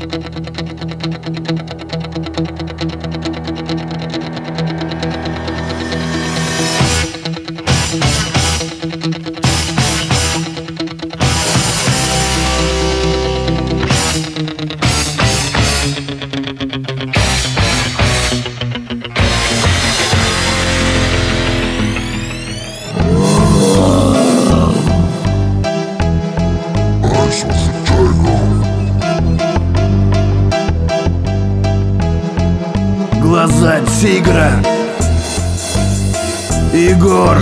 Глаза тигра. Егор.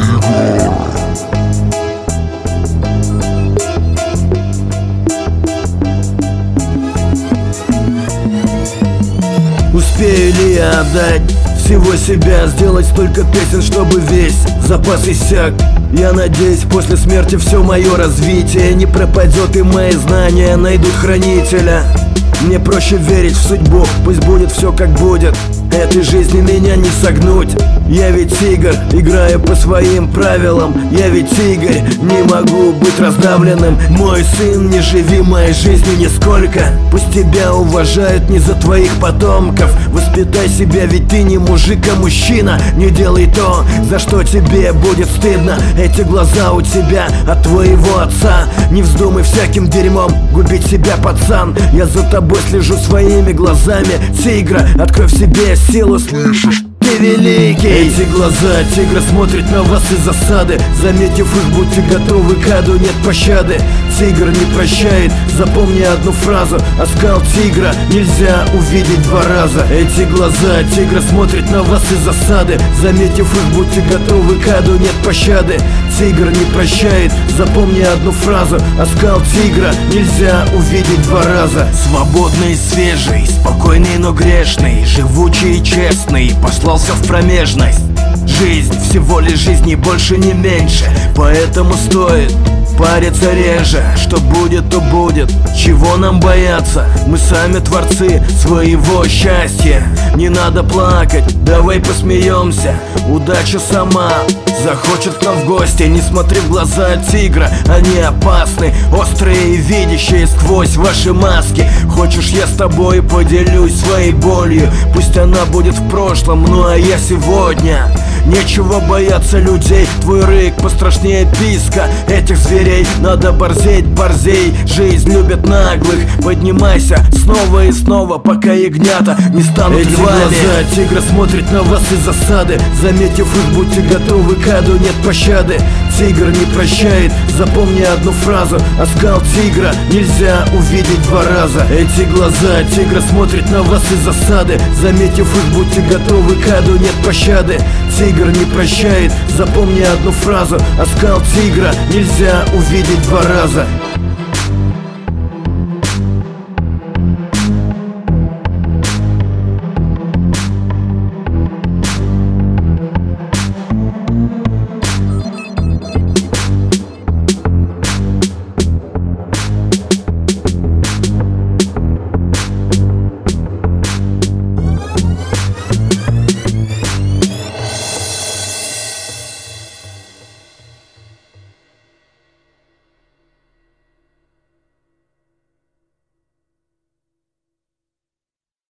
Успею ли я отдать всего себя, сделать столько песен, чтобы весь запас иссяк? Я надеюсь, после смерти все мое развитие не пропадет, и мои знания найдут хранителя. Мне проще верить в судьбу, пусть будет все как будет. Этой жизни меня не согнуть. Я ведь тигр, играю по своим правилам. Я ведь тигр, не могу быть раздавленным. Мой сын, не живи моей жизнью нисколько. Пусть тебя уважают не за твоих потомков. Воспитай себя, ведь ты не мужик, а мужчина. Не делай то, за что тебе будет стыдно. Эти глаза у тебя от твоего отца. Не вздумай всяким дерьмом губить себя, пацан. Я за тобой слежу своими глазами тигра. Открой в себе силу, слышишь? Ты великий. Эти глаза тигра смотрят на вас из засады. Заметив их, будьте готовы к аду, нет пощады. Тигр не прощает, запомни одну фразу: оскал тигра нельзя увидеть два раза. Эти глаза тигра смотрят на вас из засады. Заметив их, будьте готовы к аду, нет пощады. Тигр не прощает, запомни одну фразу: оскал тигра нельзя увидеть два раза. Свободный, свежий, спокойный, но грешный, живучий и честный, послался в промежность. Жизнь всего лишь жизнь, и больше не меньше, поэтому стоит париться реже. Что будет, то будет. Чего нам бояться? Мы сами творцы своего счастья. Не надо плакать, давай посмеемся. Удача сама захочет к нам в гости. Не смотри в глаза тигра, они опасны, острые и видящие сквозь ваши маски. Хочешь, я с тобой поделюсь своей болью? Пусть она будет в прошлом, ну а я сегодня. Нечего бояться людей, твой рык пострашнее писка этих зверей. Надо борзеть, борзей, жизнь любит наглых. Поднимайся снова и снова, пока ягнята не станут львами. Эти глаза тигра смотрят на вас из засады. Заметив их, будьте готовы к аду, нет пощады. Тигр не прощает, запомни одну фразу: оскал тигра нельзя увидеть два раза. Эти глаза тигра смотрят на вас из засады. Заметив их, будьте готовы к аду, нет пощады. Тигр не прощает, запомни одну фразу: оскал тигра нельзя увидеть два раза.